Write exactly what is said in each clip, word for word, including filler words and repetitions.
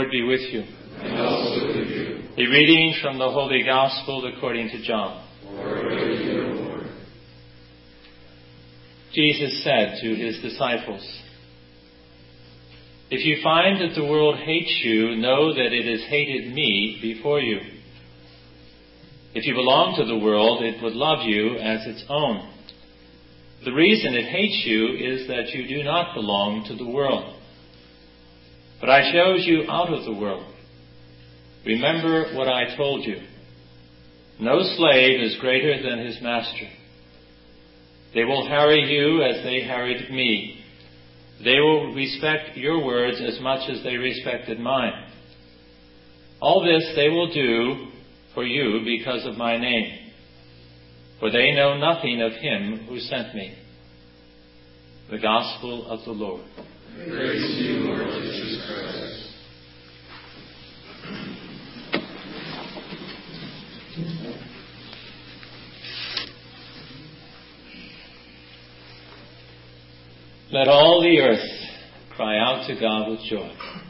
Lord be with you. And also with you. A reading from the Holy Gospel according to John. Glory to you, Lord. Jesus said to his disciples, "If you find that the world hates you, know that it has hated me before you. If you belong to the world, it would love you as its own. The reason it hates you is that you do not belong to the world. But I chose you out of the world. Remember what I told you. No slave is greater than his master. They will harry you as they harried me. They will respect your words as much as they respected mine. All this they will do for you because of my name. For they know nothing of him who sent me." The Gospel of the Lord. Praise to you, Lord Jesus Christ. Let all the earth cry out to God with joy.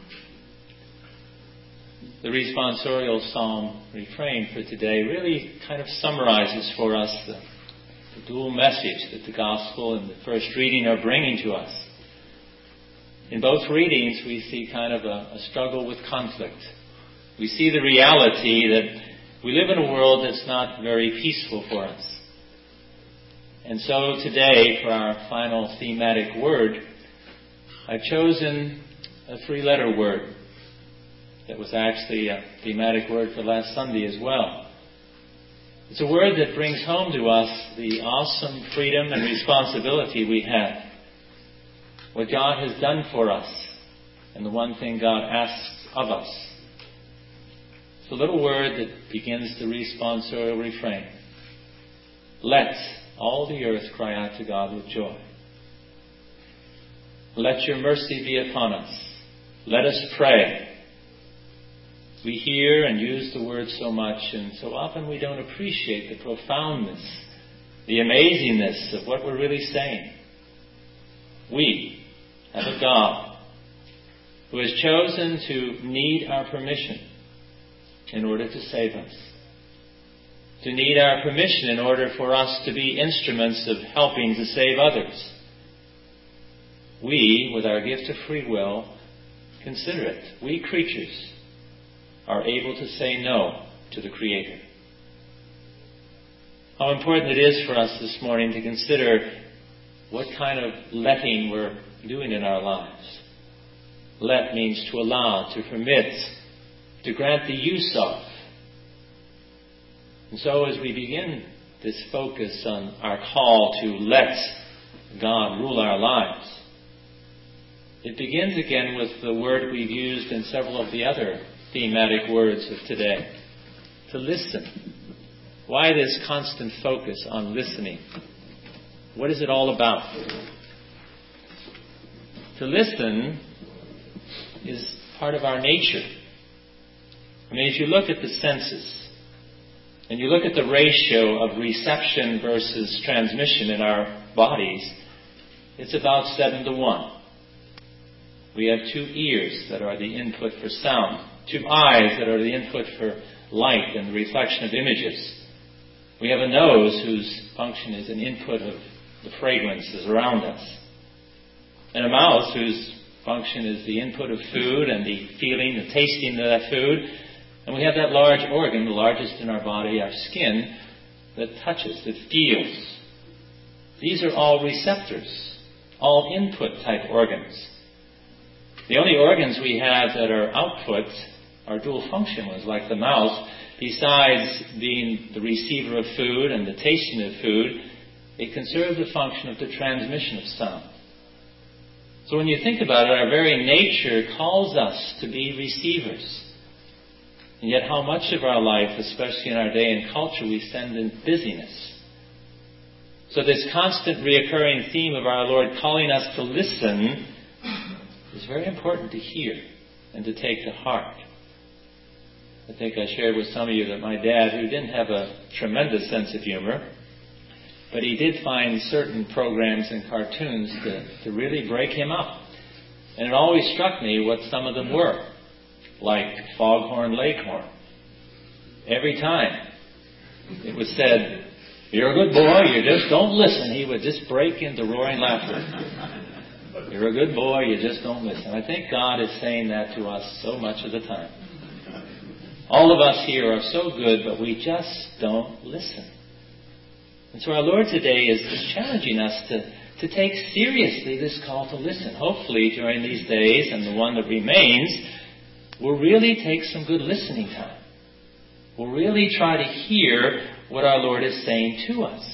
The responsorial psalm refrain for today really kind of summarizes for us the, the dual message that the Gospel and the first reading are bringing to us. In both readings, we see kind of a, a struggle with conflict. We see the reality that we live in a world that's not very peaceful for us. And so today, for our final thematic word, I've chosen a three-letter word that was actually a thematic word for last Sunday as well. It's a word that brings home to us the awesome freedom and responsibility we have. What God has done for us, and the one thing God asks of us. It's a little word that begins the responsorial refrain. Let all the earth cry out to God with joy. Let your mercy be upon us. Let us pray. We hear and use the word so much, and so often we don't appreciate the profoundness, the amazingness of what we're really saying. We have a God who has chosen to need our permission in order to save us. To need our permission in order for us to be instruments of helping to save others. We, with our gift of free will, consider it. We creatures are able to say no to the Creator. How important it is for us this morning to consider what kind of letting we're doing in our lives. Let means to allow, to permit, to grant the use of. And so as we begin this focus on our call to let God rule our lives, it begins again with the word we've used in several of the other thematic words of today. To listen. Why this constant focus on listening? What is it all about? To listen is part of our nature. I mean, if you look at the senses, and you look at the ratio of reception versus transmission in our bodies, it's about seven to one. We have two ears that are the input for sound, two eyes that are the input for light and the reflection of images. We have a nose whose function is an input of the fragrances around us, and a mouth whose function is the input of food and the feeling, the tasting of that food. And we have that large organ, the largest in our body, our skin, that touches, that feels. These are all receptors, all input type organs. The only organs we have that are output are dual function ones, like the mouth. Besides being the receiver of food and the tasting of food, it can serve the function of the transmission of sound. So when you think about it, our very nature calls us to be receivers. And yet how much of our life, especially in our day and culture, we spend in busyness. So this constant reoccurring theme of our Lord calling us to listen is very important to hear and to take to heart. I think I shared with some of you that my dad, who didn't have a tremendous sense of humor, but he did find certain programs and cartoons to, to really break him up. And it always struck me what some of them were. like Foghorn Leghorn. Every time it was said, "You're a good boy, you just don't listen," he would just break into roaring laughter. "You're a good boy, you just don't listen." I think God is saying that to us so much of the time. All of us here are so good, but we just don't listen. And so our Lord today is, is challenging us to, to take seriously this call to listen. Hopefully during these days and the one that remains, we'll really take some good listening time. We'll really try to hear what our Lord is saying to us.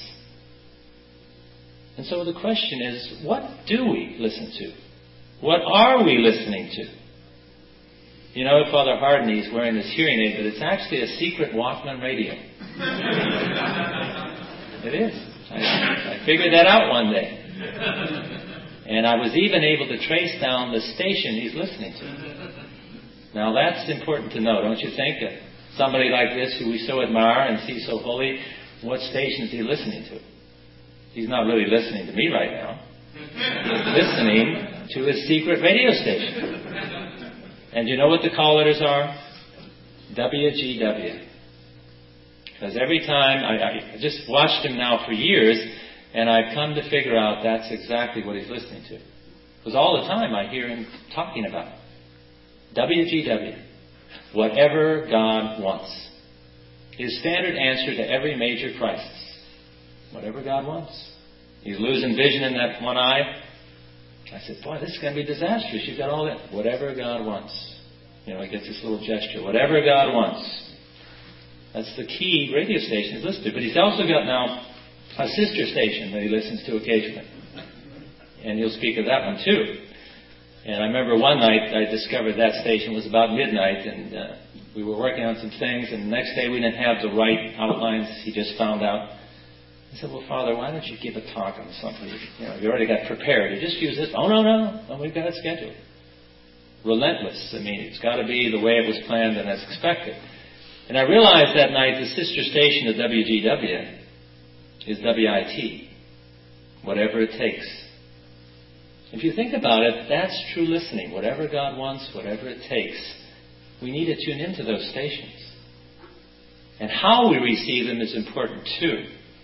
And so the question is, what do we listen to? What are we listening to? You know, Father Hardney is wearing this hearing aid, but it's actually a secret Walkman radio. It is. I, I figured that out one day. And I was even able to trace down the station he's listening to. Now that's important to know, don't you think? Somebody like this who we so admire and see so holy, what station is he listening to? He's not really listening to me right now. He's listening to his secret radio station. And you know what the call letters are? W G W. Because every time, I, I just watched him now for years, and I've come to figure out that's exactly what he's listening to. Because all the time I hear him talking about it. W G W. Whatever God wants. His standard answer to every major crisis. Whatever God wants. He's losing vision in that one eye. I said, boy, this is going to be disastrous. You've got all that. Whatever God wants. You know, he gets this little gesture. Whatever God wants. That's the key radio station he's listening to. But he's also got now a sister station that he listens to occasionally. And he'll speak of that one too. And I remember one night I discovered that station was about midnight, and uh, we were working on some things, and the next day we didn't have the right outlines. He just found out. I said, well, Father, why don't you give a talk on something? You know, you already got prepared. You just use this. Oh, no, no. no we've got it scheduled. Relentless. I mean, it's got to be the way it was planned and as expected. And I realized that night the sister station of W G W is W I T. Whatever it takes. If you think about it, that's true listening. Whatever God wants, whatever it takes. We need to tune into those stations. And how we receive them is important too.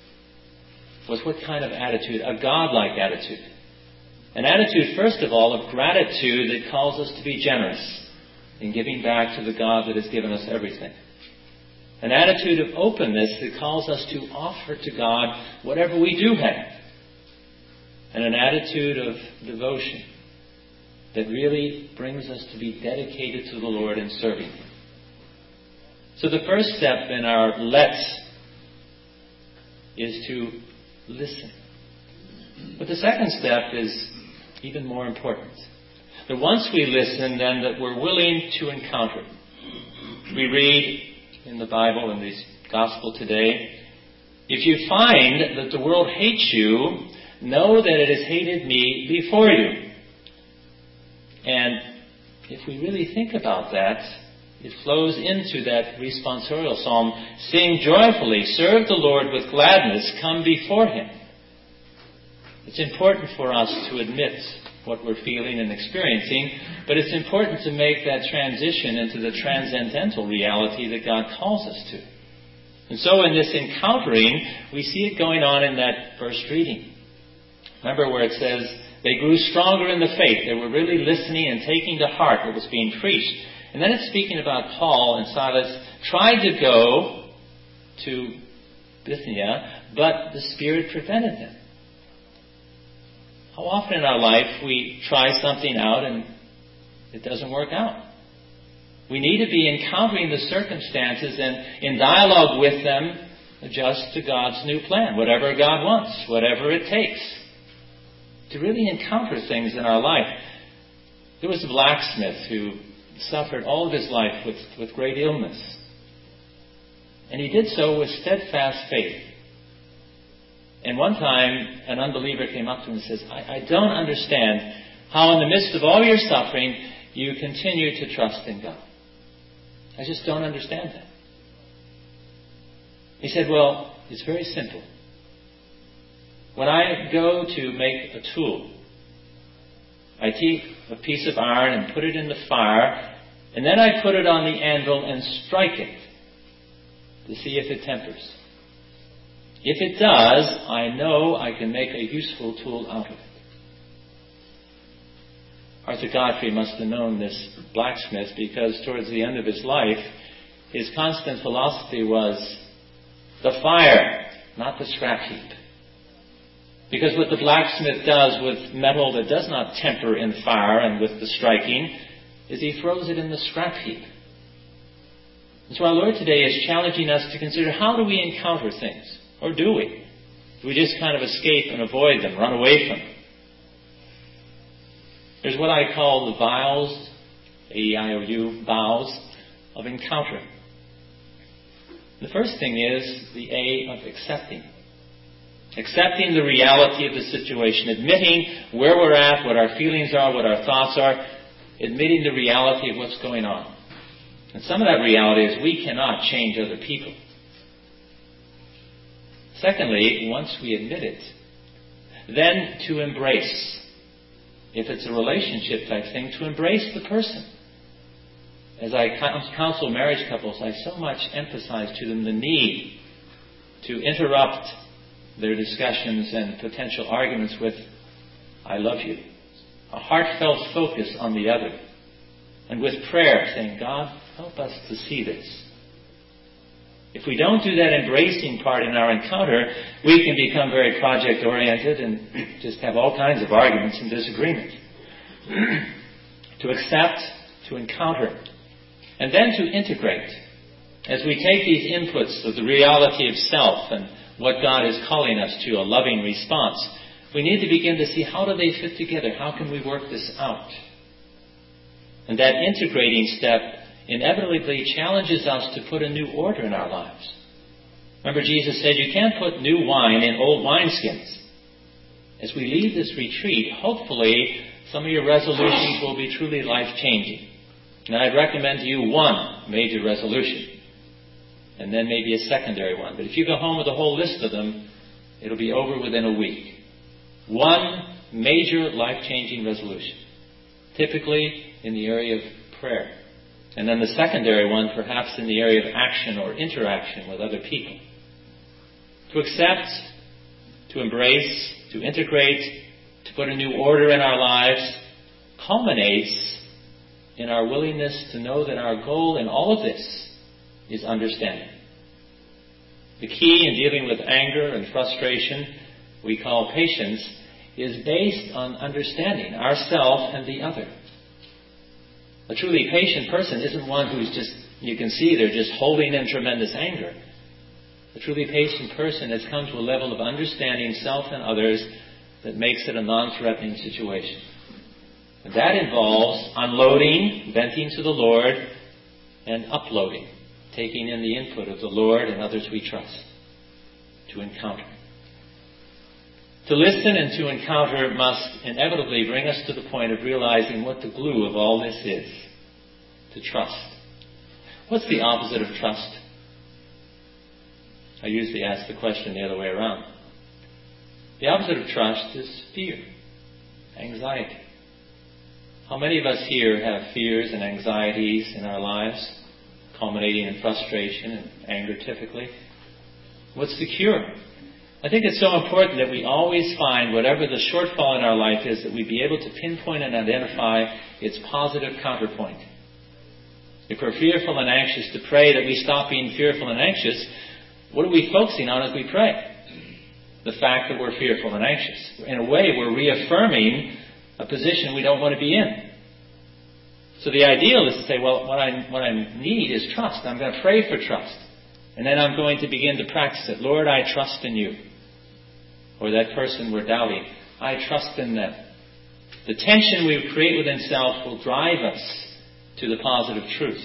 Was what kind of attitude? A God-like attitude. An attitude, first of all, of gratitude that calls us to be generous in giving back to the God that has given us everything. An attitude of openness that calls us to offer to God whatever we do have. And an attitude of devotion that really brings us to be dedicated to the Lord and serving Him. So the first step in our let's is to listen. But the second step is even more important. That once we listen, then that we're willing to encounter. We read in the Bible, in this gospel today, if you find that the world hates you, know that it has hated me before you. And if we really think about that, it flows into that responsorial psalm, sing joyfully, serve the Lord with gladness, come before Him. It's important for us to admit what we're feeling and experiencing, but it's important to make that transition into the transcendental reality that God calls us to. And so in this encountering, we see it going on in that first reading. Remember where it says, they grew stronger in the faith. They were really listening and taking to heart what was being preached. And then it's speaking about Paul and Silas tried to go to Bithynia, but the Spirit prevented them. How often in our life we try something out and it doesn't work out? We need to be encountering the circumstances and in dialogue with them, adjust to God's new plan. Whatever God wants, whatever it takes. To really encounter things in our life. There was a blacksmith who suffered all of his life with, with great illness. And he did so with steadfast faith. And one time, an unbeliever came up to him and says, I, I don't understand how in the midst of all your suffering, you continue to trust in God. I just don't understand that. He said, well, it's very simple. When I go to make a tool, I take a piece of iron and put it in the fire, And then I put it on the anvil and strike it to see if it tempers. If it does, I know I can make a useful tool out of it. Arthur Godfrey must have known this blacksmith, because towards the end of his life, his constant philosophy was the fire, not the scrap heap. Because what the blacksmith does with metal that does not temper in fire and with the striking is he throws it in the scrap heap. And so our Lord today is challenging us to consider, how do we encounter things? Or do we? Do we just kind of escape and avoid them, run away from them? There's what I call the vows, A E I O U, vows of encounter. The first thing is the A of accepting. Accepting the reality of the situation, admitting where we're at, what our feelings are, what our thoughts are, admitting the reality of what's going on. And some of that reality is we cannot change other people. Secondly, once we admit it, then to embrace. If it's a relationship type thing, to embrace the person. As I counsel marriage couples, I so much emphasize to them the need to interrupt their discussions and potential arguments with, I love you. A heartfelt focus on the other. And with prayer, saying, God, help us to see this. If we don't do that embracing part in our encounter, we can become very project-oriented and just have all kinds of arguments and disagreements. To accept, to encounter, and then to integrate. As we take these inputs of the reality of self and what God is calling us to, a loving response, we need to begin to see, how do they fit together? How can we work this out? And that integrating step inevitably challenges us to put a new order in our lives. Remember, Jesus said you can't put new wine in old wineskins. As we leave this retreat, hopefully some of your resolutions will be truly life-changing. And I'd recommend to you one major resolution, and then maybe a secondary one. But if you go home with a whole list of them, it'll be over within a week. One major life-changing resolution, typically in the area of prayer. And then the secondary one, perhaps in the area of action or interaction with other people. To accept, to embrace, to integrate, to put a new order in our lives, culminates in our willingness to know that our goal in all of this is understanding. The key in dealing with anger and frustration, we call patience, is based on understanding ourself and the other. A truly patient person isn't one who's just, you can see they're just holding in tremendous anger. A truly patient person has come to a level of understanding self and others that makes it a non-threatening situation. And that involves unloading, venting to the Lord, and uploading, taking in the input of the Lord and others we trust, to encounter. To listen and to encounter must inevitably bring us to the point of realizing what the glue of all this is. To trust. What's the opposite of trust? I usually ask the question the other way around. The opposite of trust is fear, anxiety. How many of us here have fears and anxieties in our lives, culminating in frustration and anger typically? What's the cure? I think it's so important that we always find whatever the shortfall in our life is, that we be able to pinpoint and identify its positive counterpoint. If we're fearful and anxious, to pray that we stop being fearful and anxious. What are we focusing on as we pray? The fact that we're fearful and anxious. In a way, we're reaffirming a position we don't want to be in. So the ideal is to say, well, what I, what I need is trust. I'm going to pray for trust. And then I'm going to begin to practice it. Lord, I trust in you. Or that person we're doubting, I trust in them. The tension we create within self will drive us to the positive truth.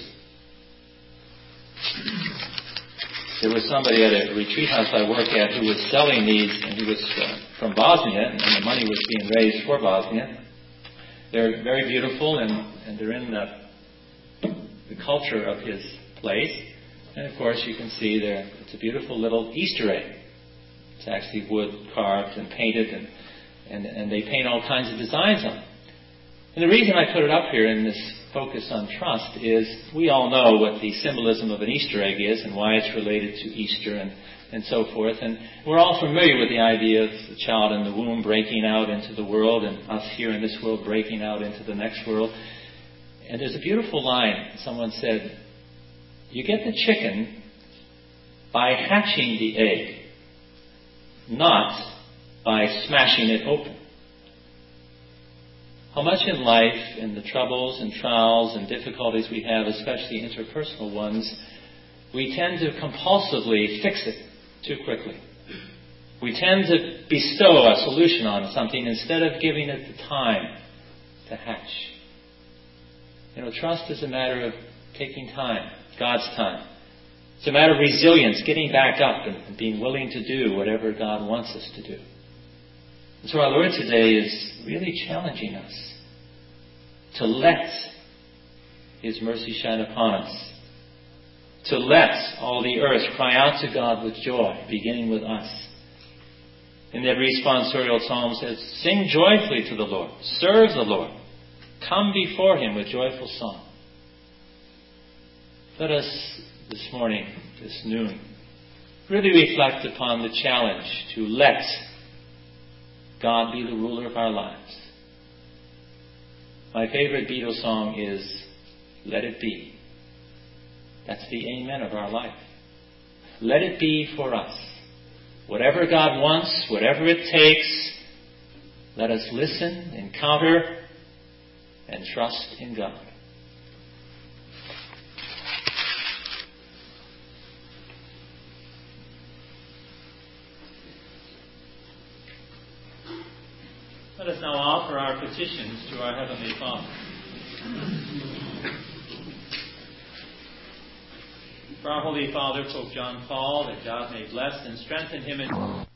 There was somebody at a retreat house I work at who was selling these, and he was uh, from Bosnia, and the money was being raised for Bosnia. They're very beautiful, and, and they're in the, the culture of his place. And of course, you can see there, it's a beautiful little Easter egg. It's actually wood carved and painted, and, and, and they paint all kinds of designs on it. And the reason I put it up here in this focus on trust is we all know what the symbolism of an Easter egg is and why it's related to Easter and, and so forth. And we're all familiar with the idea of the child in the womb breaking out into the world and us here in this world breaking out into the next world. And there's a beautiful line. Someone said, you get the chicken by hatching the egg, not by smashing it open. How much in life, in the troubles and trials and difficulties we have, especially interpersonal ones, we tend to compulsively fix it too quickly. We tend to bestow a solution on something instead of giving it the time to hatch. You know, trust is a matter of taking time, God's time. It's a matter of resilience, getting back up and being willing to do whatever God wants us to do. And so our Lord today is really challenging us to let His mercy shine upon us, to let all the earth cry out to God with joy, beginning with us. In that responsorial psalm says, sing joyfully to the Lord, serve the Lord, come before Him with joyful song. Let us this morning, this noon, really reflect upon the challenge to let God be the ruler of our lives. My favorite Beatles song is Let It Be. That's the amen of our life. Let it be for us. Whatever God wants, whatever it takes, let us listen, encounter, and trust in God. Let us now offer our petitions to our Heavenly Father. For our Holy Father, Pope John Paul, that God may bless and strengthen him in